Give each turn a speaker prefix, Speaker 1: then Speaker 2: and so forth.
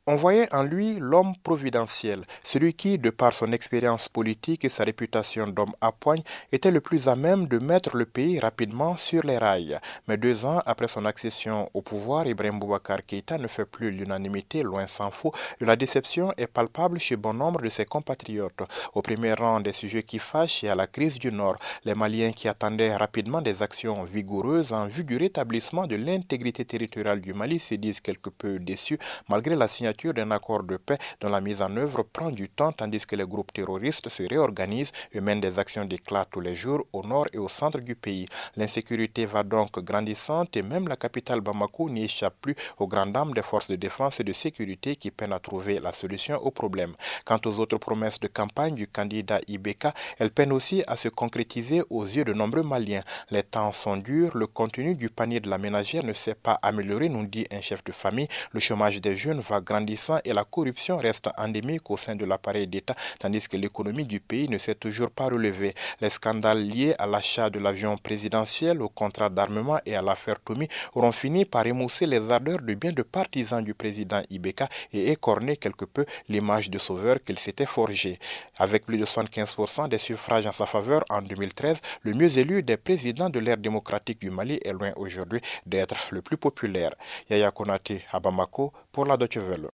Speaker 1: On voyait en lui l'homme providentiel, celui qui, de par son expérience politique et sa réputation d'homme à poigne, était le plus à même de mettre le pays rapidement sur les rails. Mais 2 ans après son accession au pouvoir, Ibrahim Boubacar Keïta ne fait plus l'unanimité, loin s'en faut, et la déception est palpable chez bon nombre de ses compatriotes. Au premier rang des sujets qui fâchent, il y a la crise du Nord. Les Maliens qui attendaient rapidement des actions vigoureuses en vue du rétablissement de l'intégrité territoriale du Mali se disent quelque peu déçus malgré la signature d'un accord de paix dont la mise en œuvre prend du temps tandis que les groupes terroristes se réorganisent et mènent des actions d'éclat tous les jours au nord et au centre du pays. L'insécurité va donc grandissante et même la capitale Bamako n'y échappe plus aux grandes dames des forces de défense et de sécurité qui peinent à trouver la solution au problème. Quant aux autres promesses de campagne du candidat Ibeka, elles peinent aussi à se concrétiser aux yeux de nombreux Maliens. Les temps sont durs, le contenu du panier de la ménagère ne s'est pas amélioré, nous dit un chef de famille. Le chômage des jeunes va grandissant et la corruption reste endémique au sein de l'appareil d'État, tandis que l'économie du pays ne s'est toujours pas relevée. Les scandales liés à l'achat de l'avion présidentiel, au contrat d'armement et à l'affaire Tomi auront fini par émousser les ardeurs de bien de partisans du président Ibeka et écorner quelque peu l'image de sauveur qu'il s'était forgée. Avec plus de 75% des suffrages en sa faveur en 2013, le mieux élu des présidents de l'ère démocratique du Mali est loin aujourd'hui d'être le plus populaire. Yaya Konaté à Bamako pour la Deutsche Welle.